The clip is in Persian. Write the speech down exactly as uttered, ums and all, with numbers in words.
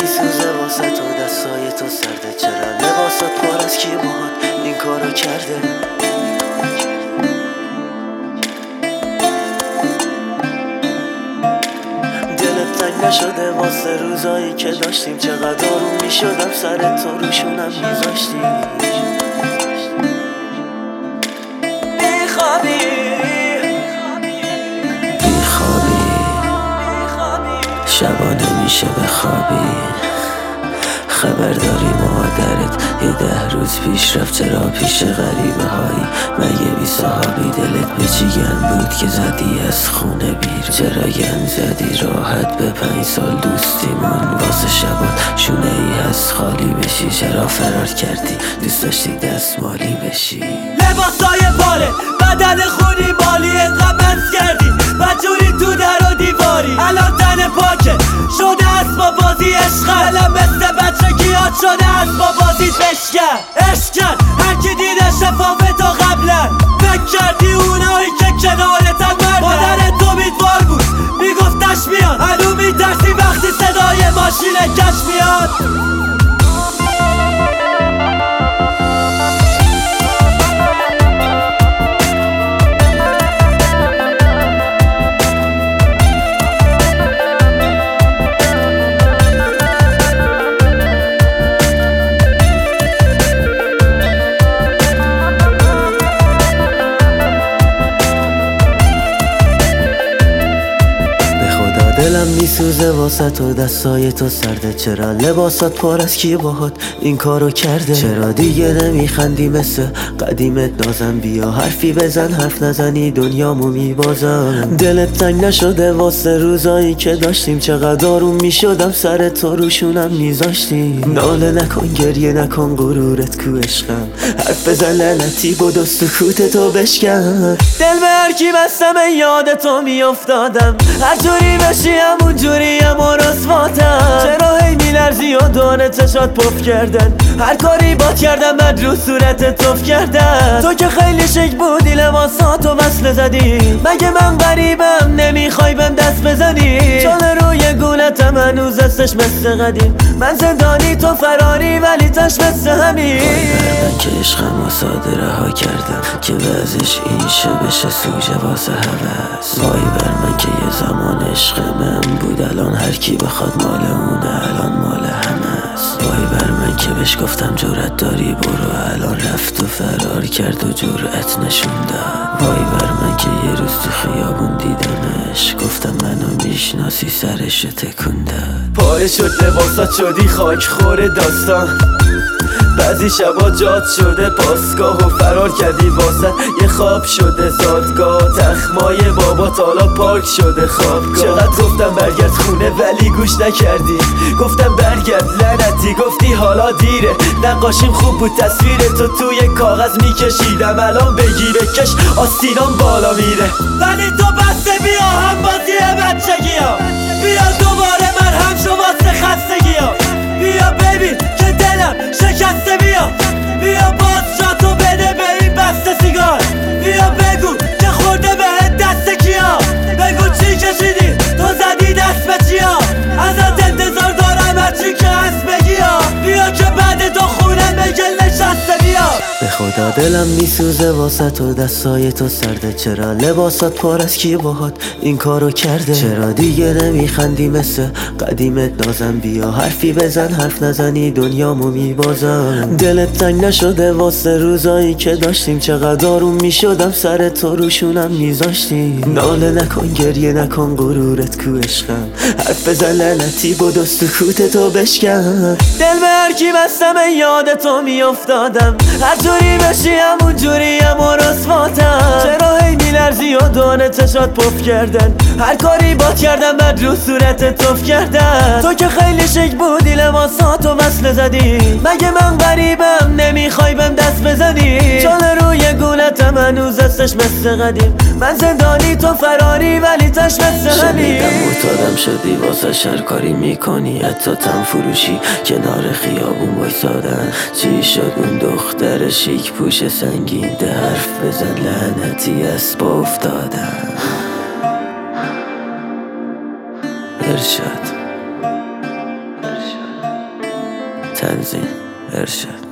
میسوزه واسه تو، دستای تو سرده، چرا لباسات پر از کی باهات این کارو کرده؟ دلت تنگ نشده واسه روزایی که داشتیم؟ چقدر آروم میشدم سر تو روشونم میذاشتی. بیخوابی بیخوابی شبا نمیشه بخوابی. خبر داری مادرت یه ده روز پیش رفت، چرا پیش غریبه هایی؟ مگه بی صحابی دلت به چی گن بود که زدی از خونه بیر؟ چرا گن زدی راحت به پنج سال دوستیمون واسه شبات شونه ای از خالی بشی؟ چرا فرار کردی؟ دوست داشتی دستمالی بشی؟ لباسای پاره بدن خونی مالی قبض کردی و جوری تو در و دیواری. الان تن پاکه شده از با بازی عشق، الان مثل بچگیات شده از با بازی بشکن عشقن. هرکی دیده شفاف تو قبلا فکر کردی اونایی که کنارتن مردن. مادر تو میدوار بود میگفتش میاد، الو میترسی وقتی صدای ماشین کش میاد. دلم میسوزه واسه تو، دستای تو سرده، چرا لباسات پر از کی باهات این کارو کرده؟ چرا دیگه نمیخندی مثل قدیمت نازم؟ بیا حرفی بزن، حرف نزنی دنیامو میبازم. دلت تنگ نشده واسه روزایی که داشتیم؟ چقدر آروم میشدم سر تو روشونم میذاشتی. ناله نکن گریه نکن غرورت کو عشقم، حرف بزن لعنتی بود و سکوت تو بشکن. دل به هرکی بستم یاد تو میافتادم، هر جوری بشی همون جوری هم رسواتم. چرا هی میلرزی و دونه چشات پف کردن؟ هر کاری باد کردم بعد رو صورت توف کردن. تو که خیلی شک بودی لباساتو وصله زدی، مگه من غریبم نمیخوای بهم دست بزنی؟ چون روی گولتم هنوز هستش مثل قدیم، من زندانی تو فراری ولی تش مثل همین. من که عشقم و ساده رها کردم که وضعش این شه بشه سوژه واسه هوس. وای بر من که یه زمان عشق من بود، الان هر کی بخواد مال اونه، الان مال همه است. وای بر من که بهش گفتم جرأت داری برو، الان رفت و فرار کرد و جرأت نشون داد. وای بر من که یه روز تو خیابون دیدمش، گفتم منو میشناسی سرش تکون داد. پاره شد لباسات شدی خاک خور داستان، بعضی شبا جات شده پاسگاه و فرار کردی واسه یه خواب شده زادگاه. تخمای بابات حالا پارک شده خوابگاه. چقدر گفتم برگرد خونه ولی گوش نکردی، گفتم برگرد لعنتی گفتی حالا دیره. نقاشیم خوب بود تصویر تو توی کاغذ میکشیدم، الان بگیره کش آستینام بالا میره. ولی تو بسته بیا هم بازی بچگی ها، بیا دوباره من هم شو واسه خستگی ها. بیا ببین که دلم شکسته، بیا بیا باز شاتو بده به این بسته سیگار. بیا بگو که خورده بهت دست کیا، بگو چی کشیدی تو زدی دست به چیا. ازت انتظار دارم هرچی که هست بگی ها، بیا که بعد تو خونه بگل نشسته. بیا به خدا دلم میسوزه واسه تو، دستای تو سرده، چرا لباسات پر از کی باهات این کارو کرده؟ چرا دیگه نمیخندی مثل قدیمت نازم؟ بیا حرفی بزن، حرف نزنی دنیامو میبازم. دلت تنگ نشده واسه روزایی که داشتیم؟ چقدر آروم میشدم سر تو روشونم میذاشتی. ناله نکن گریه نکن غرورت کو عشقم، حرف بزن لعنتی بود و سکوت تو بشکن. دل به هرکی بستم یاد تو میافتادم، هر جوری بشی همون جوری هم رسواتم. چرا هی میلرزی و دونه چشات پف کردن؟ هر کاری باد کردم بعد رو صورت توف کردن. تو که خیلی شک بودی لباساتو وصله زدی، مگه من غریبم نمیخوای بهم دست بزنی؟ چون روی گولتم هنوز هستش مثل قدیم، من زندانی تو فراری ولی تش مثل همین. شنیدم معتادم شدی واسه شر کاری میکنی، حتی تن فروشی کنار خیابون وایسادن. چی شد اون دختر شیک پوش سنگین؟ ده حرف بزن لعنتی اسب افتادن. ارشاد تنظیم ارشاد.